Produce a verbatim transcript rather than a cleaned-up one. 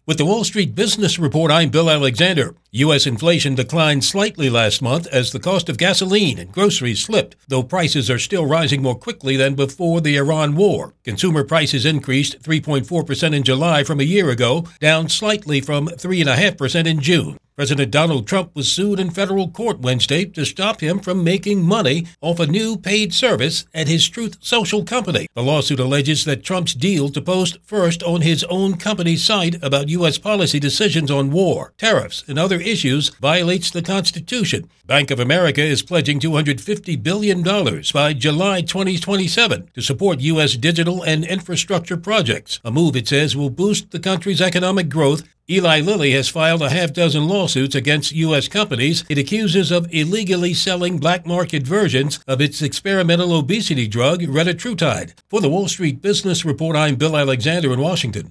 With the Wall Street Business Report, I'm Bill Alexander. U S inflation declined slightly last month as the cost of gasoline and groceries slipped, though prices are still rising more quickly than before the Iran war. Consumer prices increased three point four percent in July from a year ago, down slightly from three point five percent in June. President Donald Trump was sued in federal court Wednesday to stop him from making money off a new paid service at his Truth Social company. The lawsuit alleges that Trump's deal to post first on his own company's site about U S policy decisions on war, tariffs, and other issues violates the Constitution. Bank of America is pledging two hundred fifty billion dollars by July twenty twenty-seven to support U S digital and infrastructure projects, a move it says will boost the country's economic growth. Eli Lilly has filed a half dozen lawsuits against U S companies it accuses of illegally selling black market versions of its experimental obesity drug, retatrutide. For the Wall Street Business Report, I'm Bill Alexander in Washington.